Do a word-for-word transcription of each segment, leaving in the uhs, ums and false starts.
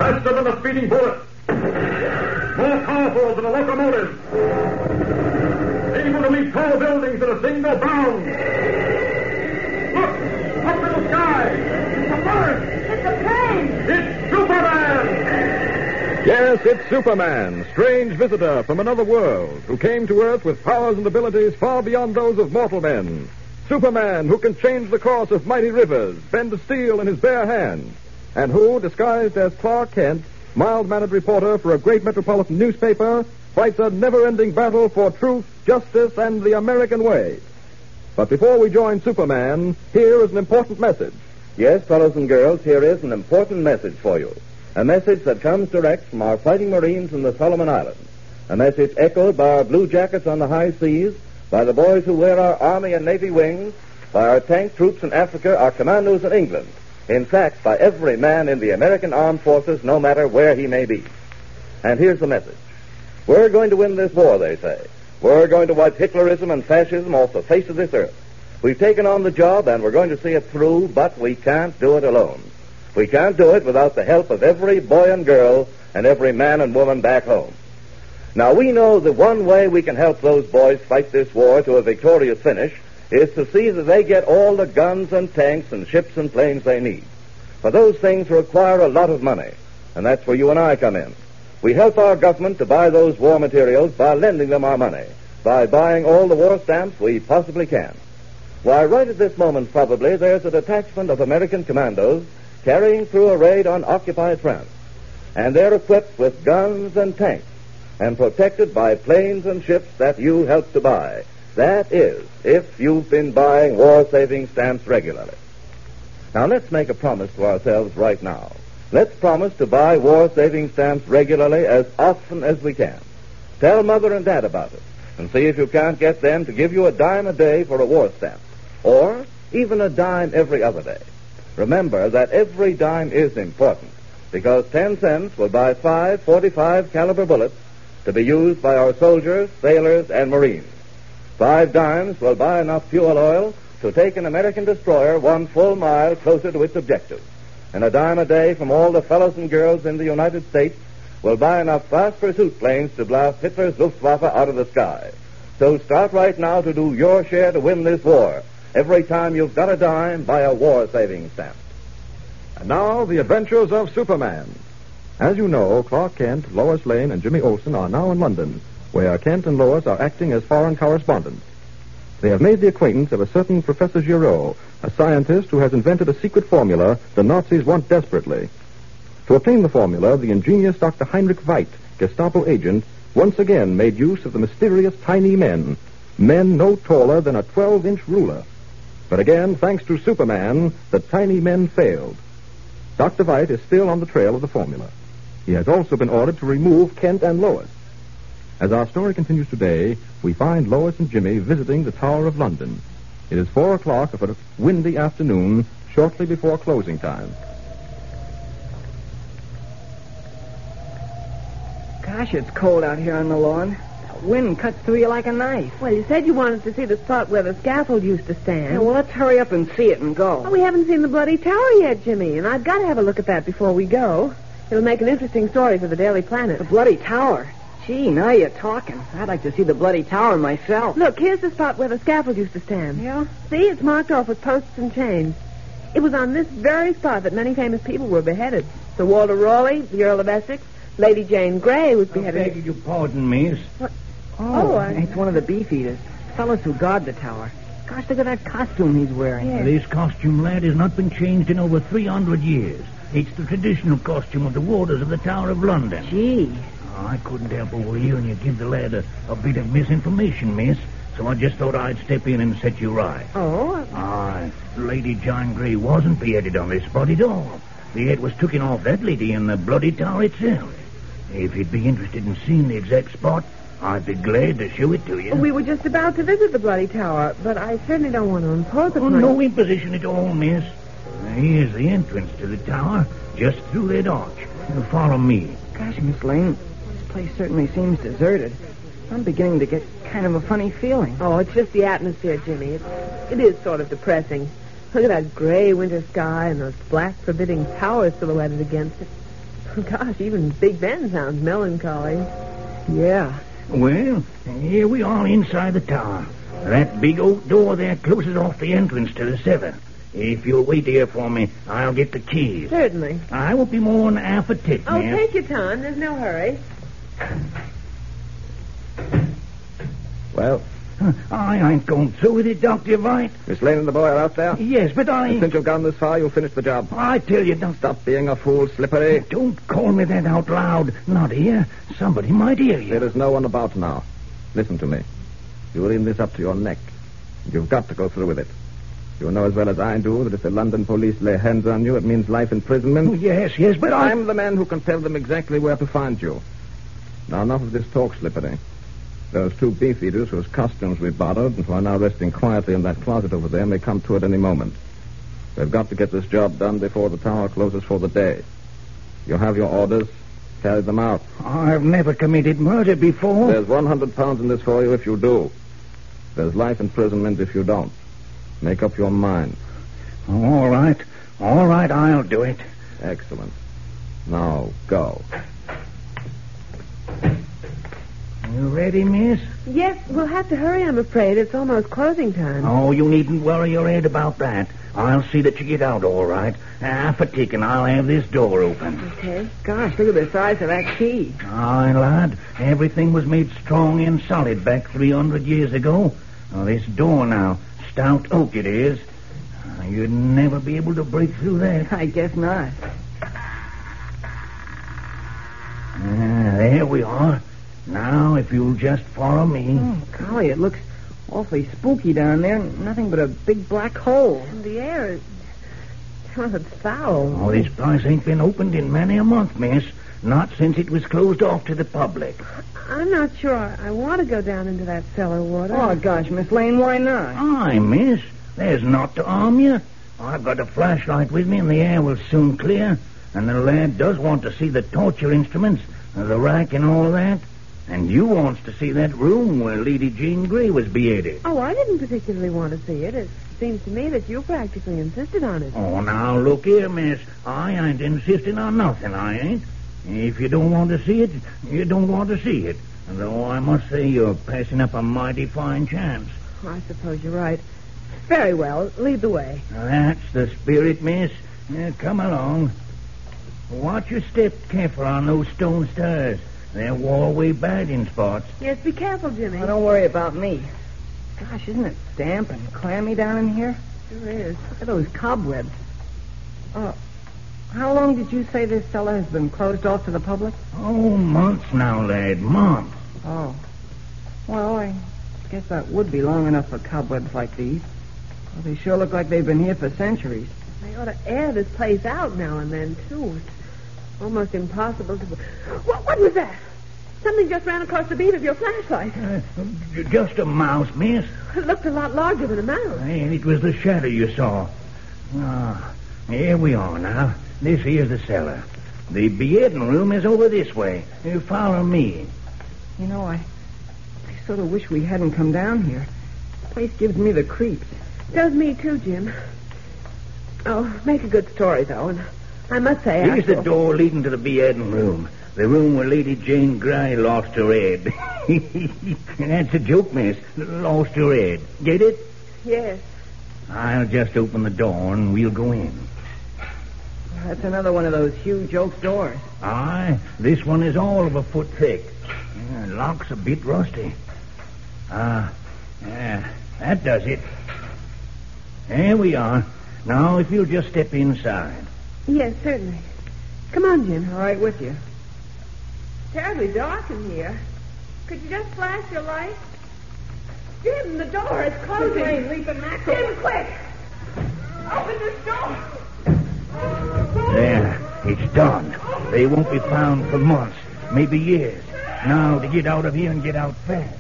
faster than a speeding bullet, more powerful than a locomotive, able to leap tall buildings in a single bound. Look, up in the sky, it's a bird. It's a plane. It's Superman. Yes, it's Superman, strange visitor from another world, who came to Earth with powers and abilities far beyond those of mortal men. Superman, who can change the course of mighty rivers, bend steel in his bare hands, and who, disguised as Clark Kent, mild-mannered reporter for a great metropolitan newspaper, fights a never-ending battle for truth, justice, and the American way. But before we join Superman, here is an important message. Yes, fellows and girls, here is an important message for you. A message that comes direct from our fighting Marines in the Solomon Islands. A message echoed by our blue jackets on the high seas, by the boys who wear our Army and Navy wings, by our tank troops in Africa, our commandos in England. In fact, by every man in the American armed forces, no matter where he may be. And here's the message. We're going to win this war, they say. We're going to wipe Hitlerism and fascism off the face of this earth. We've taken on the job, and we're going to see it through, but we can't do it alone. We can't do it without the help of every boy and girl and every man and woman back home. Now, we know the one way we can help those boys fight this war to a victorious finish is to see that they get all the guns and tanks and ships and planes they need. But those things require a lot of money, and that's where you and I come in. We help our government to buy those war materials by lending them our money, by buying all the war stamps we possibly can. Why, right at this moment, probably, there's a detachment of American commandos carrying through a raid on occupied France. And they're equipped with guns and tanks and protected by planes and ships that you helped to buy. That is, if you've been buying war-saving stamps regularly. Now, let's make a promise to ourselves right now. Let's promise to buy war-saving stamps regularly as often as we can. Tell Mother and Dad about it, and see if you can't get them to give you a dime a day for a war stamp, or even a dime every other day. Remember that every dime is important, because ten cents will buy five forty-five caliber bullets to be used by our soldiers, sailors, and Marines. Five dimes will buy enough fuel oil to take an American destroyer one full mile closer to its objective. And a dime a day from all the fellows and girls in the United States will buy enough fast pursuit planes to blast Hitler's Luftwaffe out of the sky. So start right now to do your share to win this war. Every time you've got a dime, buy a war-saving stamp. And now, the adventures of Superman. As you know, Clark Kent, Lois Lane, and Jimmy Olsen are now in London, where Kent and Lois are acting as foreign correspondents. They have made the acquaintance of a certain Professor Giraud, a scientist who has invented a secret formula the Nazis want desperately. To obtain the formula, the ingenious Doctor Heinrich Veit, Gestapo agent, once again made use of the mysterious tiny men, men no taller than a twelve-inch ruler. But again, thanks to Superman, the tiny men failed. Doctor Veit is still on the trail of the formula. He has also been ordered to remove Kent and Lois. As our story continues today, we find Lois and Jimmy visiting the Tower of London. It is four o'clock of a windy afternoon, shortly before closing time. Gosh, it's cold out here on the lawn. The wind cuts through you like a knife. Well, you said you wanted to see the spot where the scaffold used to stand. Yeah, well, let's hurry up and see it and go. Well, we haven't seen the bloody tower yet, Jimmy, and I've got to have a look at that before we go. It'll make an interesting story for the Daily Planet. The bloody tower? Gee, now you're talking. I'd like to see the bloody tower myself. Look, here's the spot where the scaffold used to stand. Yeah? See, it's marked off with posts and chains. It was on this very spot that many famous people were beheaded. Sir Walter Raleigh, the Earl of Essex, Lady Jane Grey was beheaded. I beg your pardon, miss. What? Oh, Oh, I- it's one of the beef eaters. Fellas who guard the tower. Gosh, look at that costume he's wearing. Yeah. This costume, lad, has not been changed in over three hundred years. It's the traditional costume of the warders of the Tower of London. Gee. Oh, I couldn't help overhearing you give the lad a, a bit of misinformation, miss. So I just thought I'd step in and set you right. Oh? Aye, Lady Jane Grey wasn't beheaded on this spot at all. The head was taken off that lady in the bloody tower itself. If you'd be interested in seeing the exact spot, I'd be glad to show it to you. We were just about to visit the bloody tower, but I certainly don't want to impose Oh, upon no you. imposition at all, miss. Here's the entrance to the tower, just through that arch. You follow me. Gosh, Miss Lane, this place certainly seems deserted. I'm beginning to get kind of a funny feeling. Oh, it's just the atmosphere, Jimmy. It's, it is sort of depressing. Look at that gray winter sky and those black, forbidding towers silhouetted against it. Gosh, even Big Ben sounds melancholy. Yeah. Well, here we are inside the tower. That big oak door there closes off the entrance to the cellar. If you'll wait here for me, I'll get the keys. Certainly. I won't be more than half a tick, Oh, miss. take your time. There's no hurry. Well, I ain't going through with it, Doctor White. Miss Lane and the boy are out there? Yes, but I... Since you've gone this far, you'll finish the job. I tell you, Doctor... Stop being a fool, Slippery. Don't call me that out loud. Not here. Somebody might hear you. There is no one about now. Listen to me. You're in this up to your neck. You've got to go through with it. You know as well as I do that if the London police lay hands on you, it means life imprisonment. Oh, yes, yes, but I... I'm the man who can tell them exactly where to find you. Now, enough of this talk, Slippery. Those two beef eaters whose costumes we borrowed and who are now resting quietly in that closet over there may come to at any moment. We've got to get this job done before the tower closes for the day. You have your orders. Carry them out. I've never committed murder before. There's one hundred pounds in this for you if you do. There's life imprisonment if you don't. Make up your mind. All right. All right, I'll do it. Excellent. Now, go. You ready, miss? Yes, we'll have to hurry, I'm afraid. It's almost closing time. Oh, you needn't worry your head about that. I'll see that you get out all right. Half a tick and I'll have this door open. Okay. Gosh, look at the size of that key. Aye, lad. Everything was made strong and solid back three hundred years ago. Now, this door now, stout oak it is. Uh, You'd never be able to break through that. I guess not. Ah, there we are. Now, if you'll just follow me. Oh, golly, it looks awfully spooky down there. Nothing but a big black hole. And the air is... Oh, it's foul. Oh, this place ain't been opened in many a month, miss. Not since it was closed off to the public. I'm not sure I want to go down into that cellar water. Oh, gosh, Miss Lane, why not? Aye, miss. There's naught to harm you. I've got a flashlight with me and the air will soon clear. And the lad does want to see the torture instruments, the rack and all that. And you wants to see that room where Lady Jean Grey was beheaded. Oh, I didn't particularly want to see it. It seems to me that you practically insisted on it. Oh, now, look here, miss. I ain't insisting on nothing, I ain't. If you don't want to see it, you don't want to see it. Though I must say you're passing up a mighty fine chance. I suppose you're right. Very well. Lead the way. That's the spirit, miss. Uh, come along. Watch your step careful on those stone stairs. They're wall-way bad in spots. Yes, be careful, Jimmy. Oh, don't worry about me. Gosh, isn't it damp and clammy down in here? Sure is. Look at those cobwebs. Oh, how long did you say this cellar has been closed off to the public? Oh, months now, lad, months. Oh. Well, I guess that would be long enough for cobwebs like these. Well, they sure look like they've been here for centuries. They ought to air this place out now and then, too. It's almost impossible to... What, what was that? Something just ran across the beam of your flashlight. Uh, just a mouse, miss. It looked a lot larger than a mouse. And it was the shadow you saw. Ah, here we are now. This here's the cellar. The beheading room is over this way. You follow me. You know, I, I sort of wish we hadn't come down here. The place gives me the creeps. Does me, too, Jim. Oh, make a good story, though, and I must say... Here's after... the door leading to the beheading room. The room where Lady Jane Grey lost her head. That's a joke, miss. Lost her head. Get it? Yes. I'll just open the door and we'll go in. That's another one of those huge oak doors. Aye, this one is all of a foot thick. Yeah, lock's a bit rusty. Ah, yeah, that does it. There we are. Now, if you'll just step inside. Yes, certainly. Come on, Jim. All right, with you. Terribly dark in here. Could you just flash your light? Jim, the door is closing. Lane, leap and mackerel. Jim, quick! Open this door! There, it's done. They won't be found for months, maybe years. Now, to get out of here and get out fast.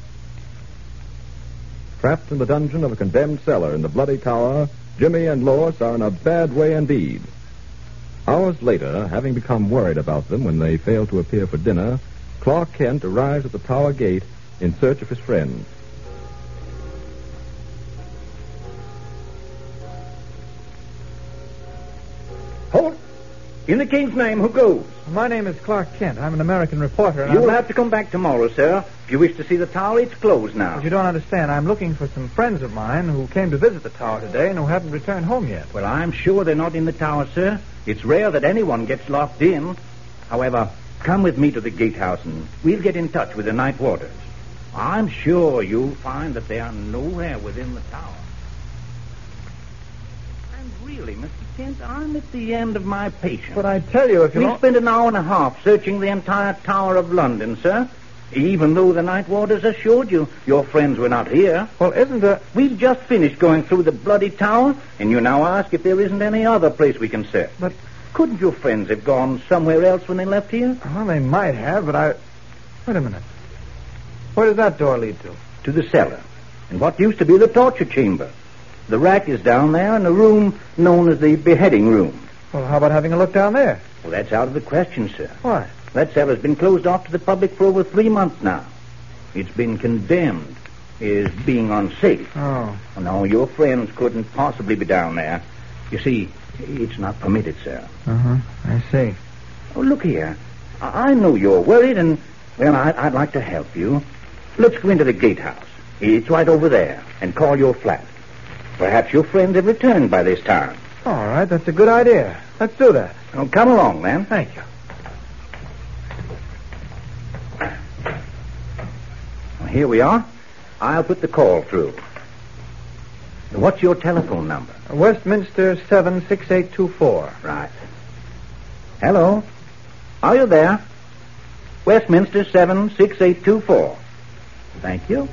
Trapped in the dungeon of a condemned cellar in the Bloody Tower, Jimmy and Lois are in a bad way indeed. Hours later, having become worried about them when they failed to appear for dinner, Clark Kent arrives at the tower gate in search of his friends. Halt! In the king's name, who goes? My name is Clark Kent. I'm an American reporter. And You'll I'm... have to come back tomorrow, sir. If you wish to see the tower, it's closed now. But you don't understand. I'm looking for some friends of mine who came to visit the tower today and who haven't returned home yet. Well, I'm sure they're not in the tower, sir. It's rare that anyone gets locked in. However, come with me to the gatehouse and we'll get in touch with the night warders. I'm sure you'll find that they are nowhere within the tower. And really, Mister Kent, I'm at the end of my patience. But I tell you, if you We don't... spent an hour and a half searching the entire Tower of London, sir. Even though the night warders assured you your friends were not here. Well, isn't there... We've just finished going through the bloody tower, and you now ask if there isn't any other place we can search. But... Couldn't your friends have gone somewhere else when they left here? Well, they might have, but I... Wait a minute. Where does that door lead to? To the cellar, and what used to be the torture chamber. The rack is down there in a room known as the beheading room. Well, how about having a look down there? Well, that's out of the question, sir. Why? That cellar's been closed off to the public for over three months now. It's been condemned as being unsafe. Oh. No, your friends couldn't possibly be down there. You see, it's not permitted, sir. Uh-huh. I see. Oh, look here. I, I know you're worried, and, well, I, I'd like to help you. Let's go into the gatehouse. It's right over there, and call your flat. Perhaps your friends have returned by this time. All right, that's a good idea. Let's do that. Oh, come along, then. Thank you. Well, here we are. I'll put the call through. What's your telephone number? Westminster seven six eight two four. Right. Hello? Are you there? Westminster seven six eight two four. Thank you.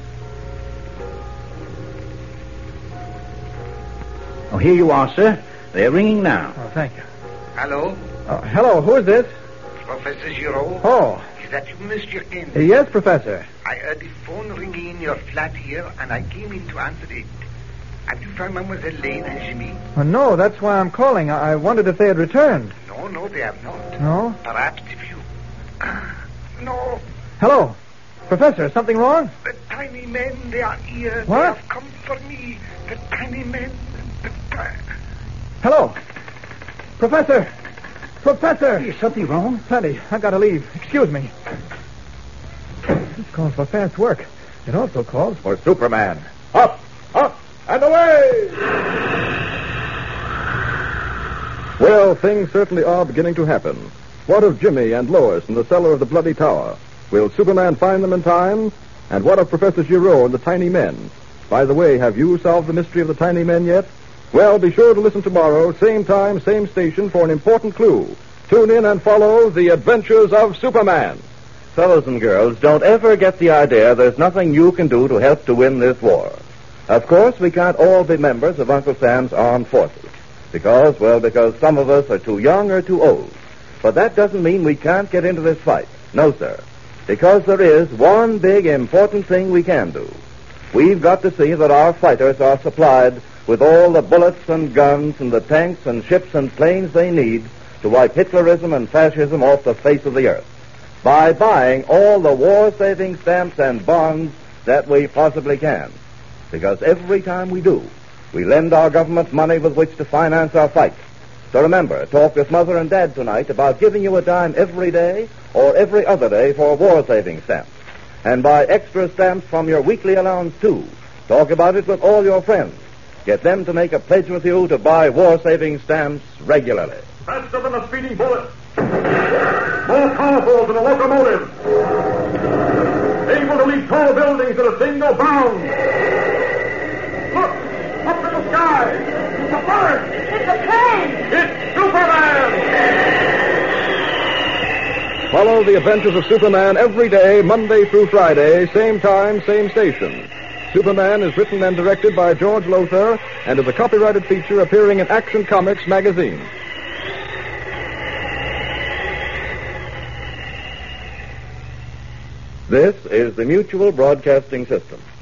Oh, here you are, sir. They're ringing now. Oh, thank you. Hello? Oh, hello, who is this? Professor Giraud? Oh. Is that you, Mister Kent? Uh, yes, Professor. I heard the phone ringing in your flat here, and I came in to answer it. Have you found Mademoiselle Lane and Jimmy? Oh, no, that's why I'm calling. I, I wondered if they had returned. No, no, they have not. No? Perhaps if you... no. Hello. Professor, is something wrong? The tiny men, they are here. What? They have come for me. The tiny men. The ti- Hello. Professor. Professor. Is something wrong? Plenty. I've got to leave. Excuse me. This calls for fast work. It also calls for... For Superman. Up, up, and away! Well, things certainly are beginning to happen. What of Jimmy and Lois in the cellar of the Bloody Tower? Will Superman find them in time? And what of Professor Giraud and the Tiny Men? By the way, have you solved the mystery of the Tiny Men yet? Well, be sure to listen tomorrow, same time, same station, for an important clue. Tune in and follow The Adventures of Superman. Fellows and girls, don't ever get the idea there's nothing you can do to help to win this war. Of course, we can't all be members of Uncle Sam's armed forces. Because, well, because some of us are too young or too old. But that doesn't mean we can't get into this fight. No, sir. Because there is one big important thing we can do. We've got to see that our fighters are supplied with all the bullets and guns and the tanks and ships and planes they need to wipe Hitlerism and fascism off the face of the earth by buying all the war-saving stamps and bonds that we possibly can. Because every time we do, we lend our government money with which to finance our fight. So remember, talk with Mother and Dad tonight about giving you a dime every day or every other day for war-saving stamps. And buy extra stamps from your weekly allowance, too. Talk about it with all your friends. Get them to make a pledge with you to buy war-saving stamps regularly. Faster than a speeding bullet. More powerful than a locomotive. Able to leap tall buildings in a single bound. Look! Up in the sky! It's a bird! It's a plane! It's Superman! Follow the adventures of Superman every day, Monday through Friday, same time, same station. Superman is written and directed by George Lothar and is a copyrighted feature appearing in Action Comics magazine. This is the Mutual Broadcasting System.